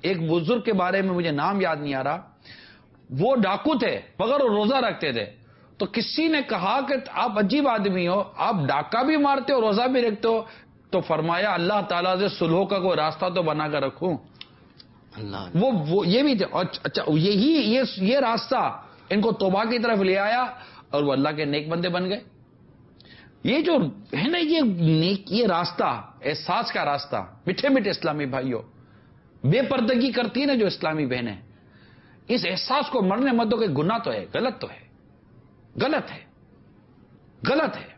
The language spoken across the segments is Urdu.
ایک بزرگ کے بارے میں مجھے نام یاد نہیں آ رہا، وہ ڈاکو تھے مگر وہ روزہ رکھتے تھے. تو کسی نے کہا کہ آپ عجیب آدمی ہو، آپ ڈاکہ بھی مارتے ہو روزہ بھی رکھتے ہو. تو فرمایا اللہ تعالیٰ سے صلح کا کوئی راستہ تو بنا کر رکھوں. اللہ وہ یہ بھی تھے. اچھا یہ راستہ ان کو توبہ کی طرف لے آیا اور وہ اللہ کے نیک بندے بن گئے. یہ جو ہے نا یہ راستہ، احساس کا راستہ، میٹھے میٹھے اسلامی بھائیوں، بے پردگی کرتی ہے نا جو اسلامی بہنیں، اس احساس کو مرنے مت دو کہ گناہ تو ہے، غلط تو ہے، غلط ہے، غلط ہے.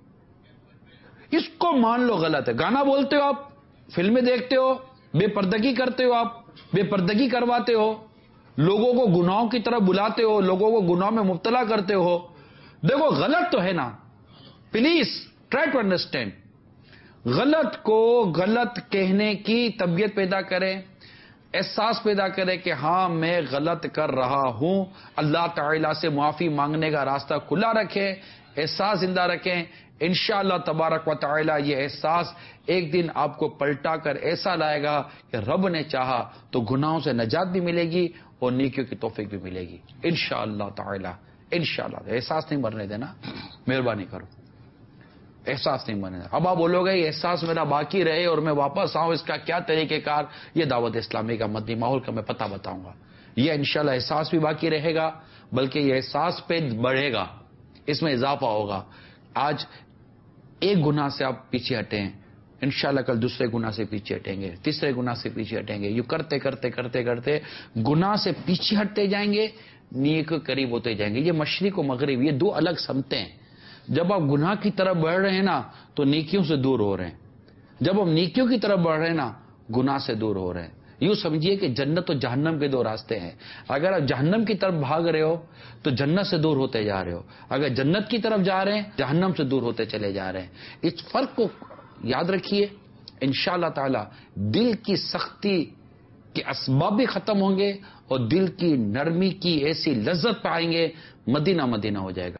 اس کو مان لو غلط ہے. گانا بولتے ہو آپ، فلمیں دیکھتے ہو، بے پردگی کرتے ہو، آپ بے پردگی کرواتے ہو، لوگوں کو گناہوں کی طرف بلاتے ہو، لوگوں کو گناہوں میں مبتلا کرتے ہو. دیکھو غلط تو ہے نا، پلیز ٹرائی ٹو انڈرسٹینڈ. غلط کو غلط کہنے کی طبیعت پیدا کریں، احساس پیدا کرے کہ ہاں میں غلط کر رہا ہوں. اللہ تعالیٰ سے معافی مانگنے کا راستہ کھلا رکھیں، احساس زندہ رکھیں. انشاءاللہ تبارک و تعالیٰ یہ احساس ایک دن آپ کو پلٹا کر ایسا لائے گا کہ رب نے چاہا تو گناہوں سے نجات بھی ملے گی اور نیکیوں کی توفیق بھی ملے گی انشاءاللہ تعالیٰ. انشاءاللہ. احساس نہیں مرنے دینا، مہربانی کرو، احساس نہیں مرنے دینا. اب آپ بولو گے یہ احساس میرا باقی رہے اور میں واپس آؤں، اس کا کیا طریقہ کار؟ یہ دعوت اسلامی کا مدنی ماحول کا میں پتہ بتاؤں گا. یہ انشاءاللہ احساس بھی باقی رہے گا، بلکہ یہ احساس پہ بڑھے گا، اس میں اضافہ ہوگا. آج ایک گناہ سے آپ پیچھے ہٹیں، انشاءاللہ کل دوسرے گناہ سے پیچھے ہٹیں گے، تیسرے گناہ سے پیچھے ہٹیں گے. یوں کرتے کرتے کرتے کرتے گناہ سے پیچھے ہٹتے جائیں گے، نیک قریب ہوتے جائیں گے. یہ مشرق و مغرب، یہ دو الگ سمتیں ہیں. جب آپ گناہ کی طرف بڑھ رہے ہیں نا تو نیکیوں سے دور ہو رہے ہیں، جب آپ نیکیوں کی طرف بڑھ رہے ہیں نا گناہ سے دور ہو رہے ہیں. یوں سمجھیے کہ جنت و جہنم کے دو راستے ہیں. اگر آپ جہنم کی طرف بھاگ رہے ہو تو جنت سے دور ہوتے جا رہے ہو، اگر جنت کی طرف جا رہے ہیں جہنم سے دور ہوتے چلے جا رہے ہیں. اس فرق کو یاد رکھیے. انشاءاللہ تعالی دل کی سختی کے اسباب بھی ختم ہوں گے اور دل کی نرمی کی ایسی لذت پائیں گے، مدینہ مدینہ ہو جائے گا.